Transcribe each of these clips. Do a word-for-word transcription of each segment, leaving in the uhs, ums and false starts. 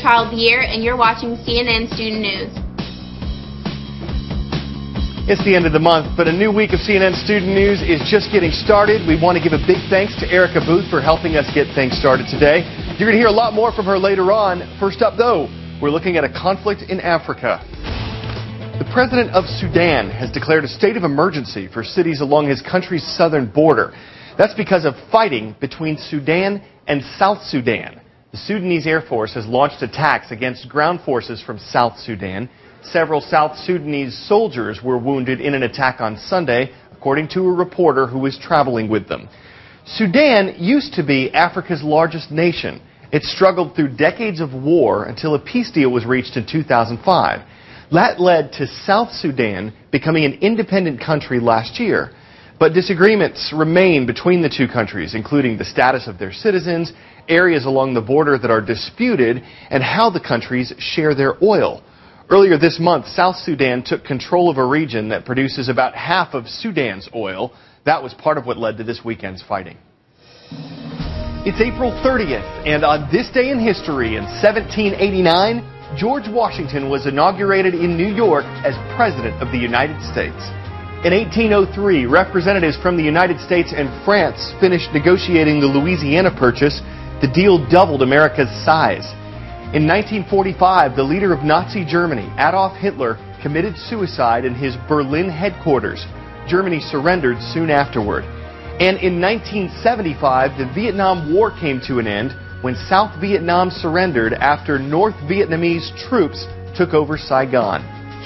Charles Year, and you're watching C N N Student News. It's the end of the month, but a new week of C N N Student News is just getting started. We want to give a big thanks to Erica Booth for helping us get things started today. You're going to hear a lot more from her later on. First up, though, we're looking at a conflict in Africa. The president of Sudan has declared a state of emergency for cities along his country's southern border. That's because of fighting between Sudan and South Sudan. The Sudanese Air Force has launched attacks against ground forces from South Sudan. Several South Sudanese soldiers were wounded in an attack on Sunday, according to a reporter who was traveling with them. Sudan used to be Africa's largest nation. It struggled through decades of war until a peace deal was reached in two thousand five. That led to South Sudan becoming an independent country last year. But disagreements remain between the two countries, including the status of their citizens, areas along the border that are disputed, and how the countries share their oil. Earlier this month, South Sudan took control of a region that produces about half of Sudan's oil. That was part of what led to this weekend's fighting. It's April thirtieth, and on this day in history, in seventeen eighty-nine, George Washington was inaugurated in New York as President of the United States. In eighteen oh three, representatives from the United States and France finished negotiating the Louisiana Purchase. The deal doubled America's size. In nineteen forty-five, the leader of Nazi Germany, Adolf Hitler, committed suicide in his Berlin headquarters. Germany surrendered soon afterward. And in nineteen seventy-five, the Vietnam War came to an end when South Vietnam surrendered after North Vietnamese troops took over Saigon.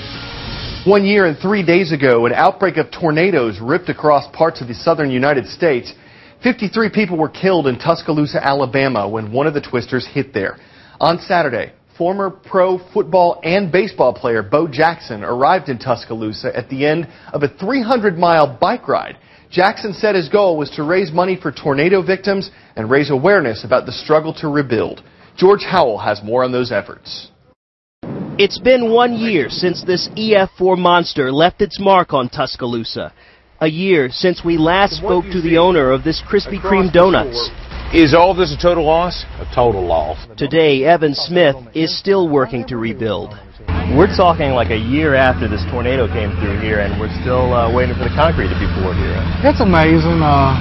One year and three days ago, an outbreak of tornadoes ripped across parts of the southern United States. fifty-three people were killed in Tuscaloosa, Alabama, when one of the twisters hit there. On Saturday, former pro football and baseball player Bo Jackson arrived in Tuscaloosa at the end of a three hundred mile bike ride. Jackson said his goal was to raise money for tornado victims and raise awareness about the struggle to rebuild. George Howell has more on those efforts. It's been one year since this E F four monster left its mark on Tuscaloosa. A year since we last spoke to the owner of this Krispy Kreme donuts. Is all this a total loss? A total loss. Today, Evan Smith is still working to rebuild. We're talking like a year after this tornado came through here, and we're still uh, waiting for the concrete to be poured here. It's amazing. Uh,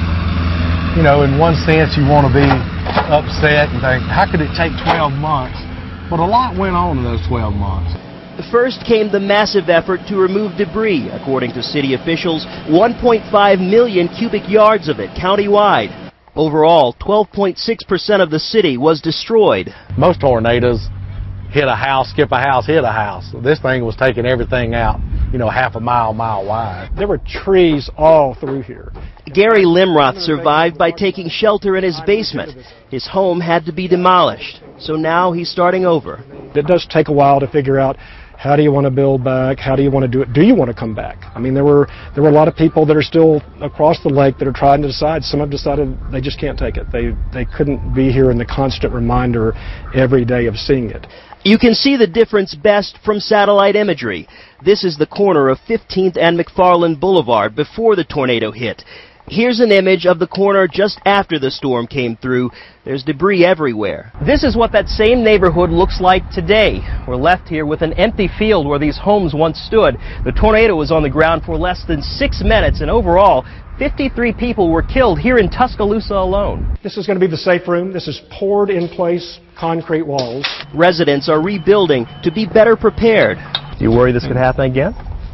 you know, in one sense, you want to be upset and think, how could it take twelve months? But a lot went on in those twelve months. First came the massive effort to remove debris. According to city officials, one point five million cubic yards of it countywide. Overall, twelve point six percent of the city was destroyed. Most tornadoes hit a house, skip a house, hit a house. This thing was taking everything out, you know, half a mile, mile wide. There were trees all through here. Gary Limroth survived by taking shelter in his basement. His home had to be demolished, so now he's starting over. It does take a while to figure out, how do you want to build back? How do you want to do it? Do you want to come back? I mean, there were there were a lot of people that are still across the lake that are trying to decide. Some have decided they just can't take it. They they couldn't be here in the constant reminder every day of seeing it. You can see the difference best from satellite imagery. This is the corner of fifteenth and McFarland Boulevard before the tornado hit. Here's an image of the corner just after the storm came through. There's debris everywhere. This is what that same neighborhood looks like today. We're left here with an empty field where these homes once stood. The tornado was on the ground for less than six minutes, and overall, fifty-three people were killed here in Tuscaloosa alone. This is going to be the safe room. This is poured in place concrete walls. Residents are rebuilding to be better prepared. Do you worry this could happen again?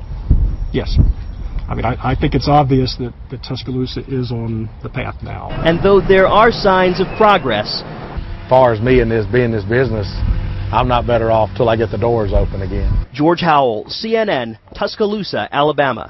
Yes. I mean, I, I think it's obvious that, that Tuscaloosa is on the path now. And though there are signs of progress, as far as me and this being this business, I'm not better off till I get the doors open again. George Howell, C N N, Tuscaloosa, Alabama.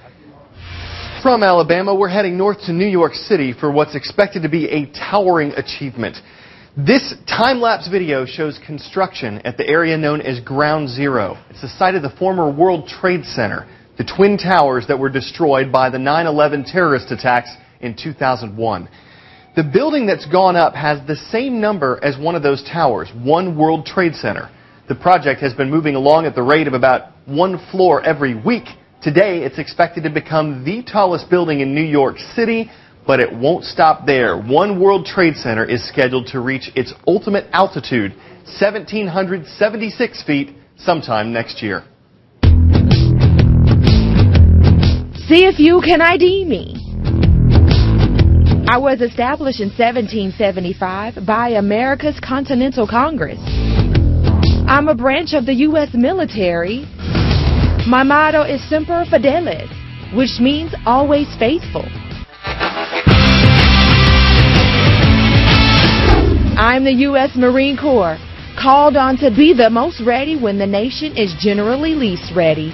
From Alabama, we're heading north to New York City for what's expected to be a towering achievement. This time-lapse video shows construction at the area known as Ground Zero. It's the site of the former World Trade Center, the twin towers that were destroyed by the nine eleven terrorist attacks in two thousand one. The building that's gone up has the same number as one of those towers, One World Trade Center. The project has been moving along at the rate of about one floor every week. Today, it's expected to become the tallest building in New York City, But it won't stop there. One World Trade Center is scheduled to reach its ultimate altitude, one thousand seven hundred seventy-six feet, sometime next year. See if you can I D me. I was established in seventeen seventy-five by America's Continental Congress. I'm a branch of the U S military. My motto is Semper Fidelis, which means always faithful. I'm the U S Marine Corps, called on to be the most ready when the nation is generally least ready.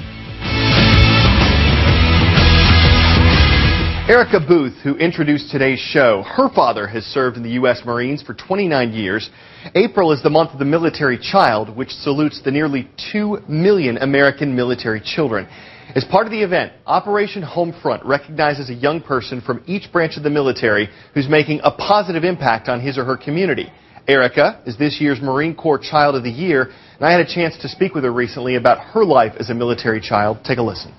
Erica Booth, who introduced today's show, her father has served in the U S Marines for twenty-nine years. April is the month of the military child, which salutes the nearly two million American military children. As part of the event, Operation Homefront recognizes a young person from each branch of the military who's making a positive impact on his or her community. Erica is this year's Marine Corps Child of the Year, and I had a chance to speak with her recently about her life as a military child. Take a listen.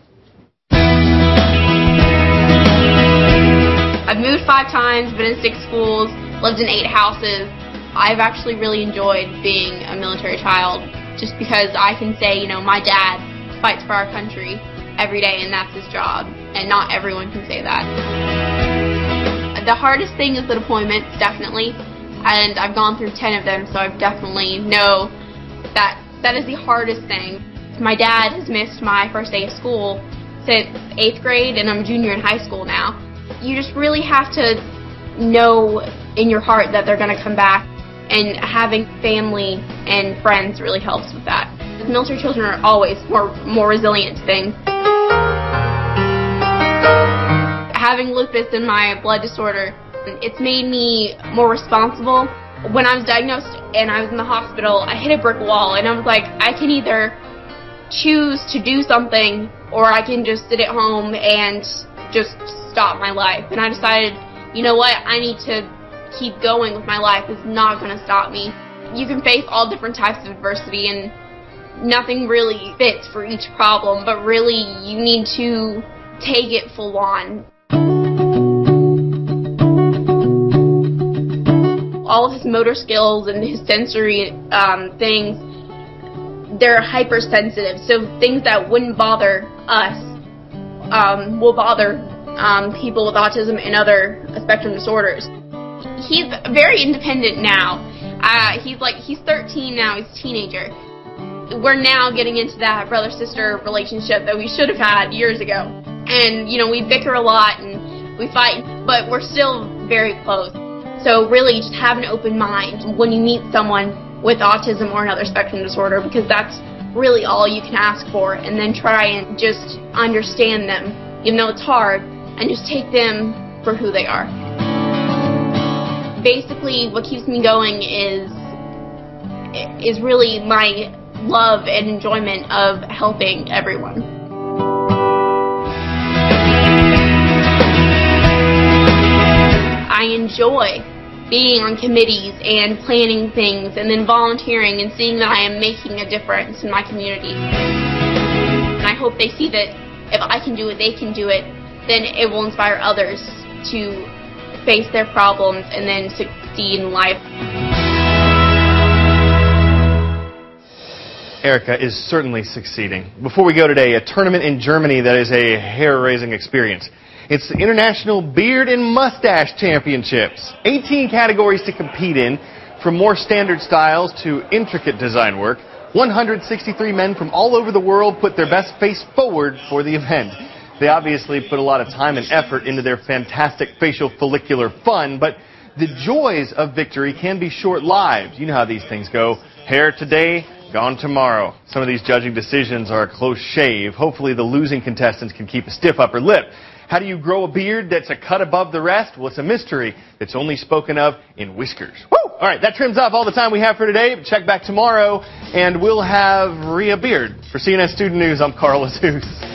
I've moved five times, been in six schools, lived in eight houses. I've actually really enjoyed being a military child just because I can say, you know, my dad fights for our country every day and that's his job, and not everyone can say that. The hardest thing is the deployments, definitely, and I've gone through ten of them, so I definitely know that that is the hardest thing. My dad has missed my first day of school since eighth grade, and I'm a junior in high school now. You just really have to know in your heart that they're going to come back, and having family and friends really helps with that. The military children are always more, more resilient to things. Having lupus and my blood disorder, it's made me more responsible. When I was diagnosed and I was in the hospital, I hit a brick wall, and I was like, I can either choose to do something or I can just sit at home and just stop my life. And I decided, you know what, I need to keep going with my life. It's not going to stop me. You can face all different types of adversity, and nothing really fits for each problem, but really you need to take it full on. All of his motor skills and his sensory um, things, they're hypersensitive, so things that wouldn't bother us um, will bother um, people with autism and other spectrum disorders. He's very independent now. Uh, he's like, he's thirteen now, he's a teenager. We're now getting into that brother-sister relationship that we should have had years ago. And, you know, we bicker a lot and we fight, but we're still very close. So really just have an open mind when you meet someone with autism or another spectrum disorder, because that's really all you can ask for. And then try and just understand them, even though it's hard, and just take them for who they are. Basically, what keeps me going is is really my love and enjoyment of helping everyone. I enjoy being on committees and planning things and then volunteering and seeing that I am making a difference in my community. And I hope they see that if I can do it, they can do it, then it will inspire others to face their problems and then succeed in life. Erica is certainly succeeding. Before we go today, a tournament in Germany that is a hair-raising experience. It's the International Beard and Mustache Championships. eighteen categories to compete in, from more standard styles to intricate design work. one hundred sixty-three men from all over the world put their best face forward for the event. They obviously put a lot of time and effort into their fantastic facial follicular fun, but the joys of victory can be short-lived. You know how these things go. Hair today, gone tomorrow. Some of these judging decisions are a close shave. Hopefully the losing contestants can keep a stiff upper lip. How do you grow a beard that's a cut above the rest? Well, it's a mystery that's only spoken of in whiskers. Woo! All right, that trims off all the time we have for today. Check back tomorrow, and we'll have Rhea Beard. For C N N Student News, I'm Carl Azuz.